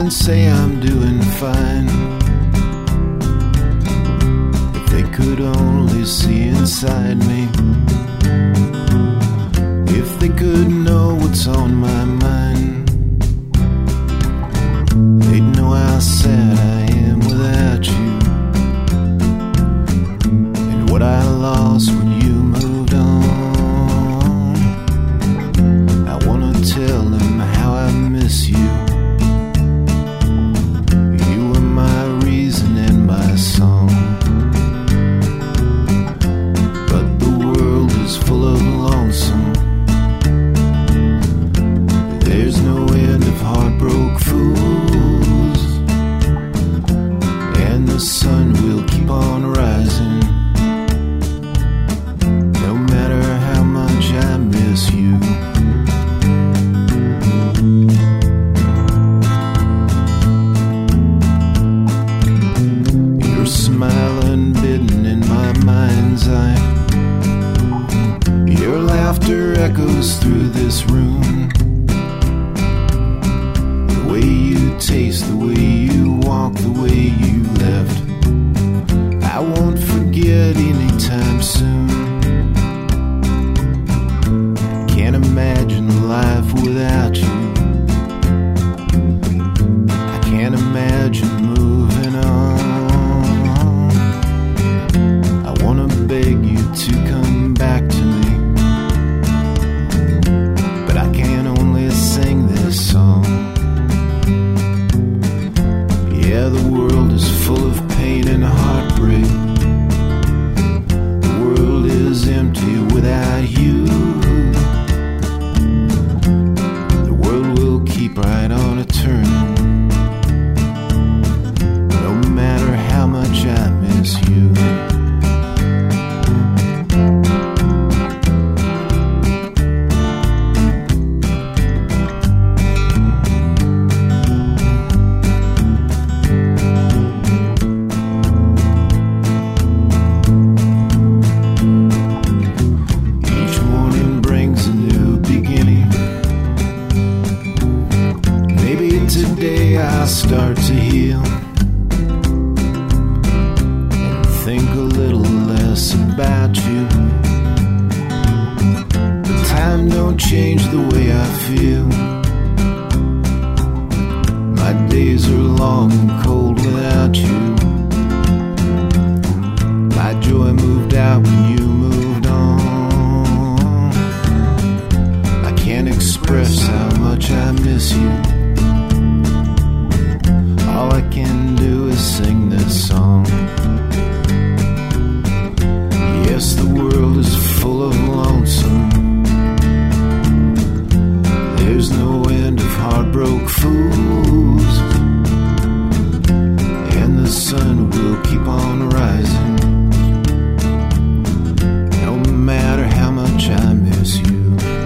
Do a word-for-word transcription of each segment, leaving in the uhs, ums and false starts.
and say I'm doing fine. If they could only see inside me, if they could know what's on my mind, they'd know how sad I am without you, and what I lost when you moved on. I wanna tell them how I miss you. You were my reason and my song, but the world is full of lonesome. There's no end of heartbroken fools, and the sun will keep on rising, no matter how much I miss you. Your smile unbidden in my mind's eye, your laughter echoes through this room. The way you taste, the way you walk, the way you left, I won't forget anytime soon. I can't imagine life without you. I can't imagine moving on. I wanna beg you to come back to me, but I can only sing this song. Yeah, the world is full of pain and heartbreak. The world is empty without you. The world will keep right on a turning, no matter how much I miss you. Today I'll start to heal and think a little less about you. But time don't change the way I feel. My days are long and cold without you. My joy moved out when you moved on. I can't express how much I miss you. All I can do is sing this song. Yes, the world is full of lonesome. There's no end of heartbroken fools, and the sun will keep on rising, no matter how much I miss you.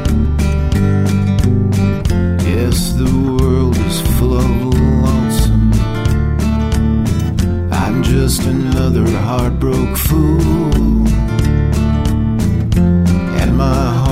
Yes, the world is full of lonesome. I'm just another heartbroken fool, and my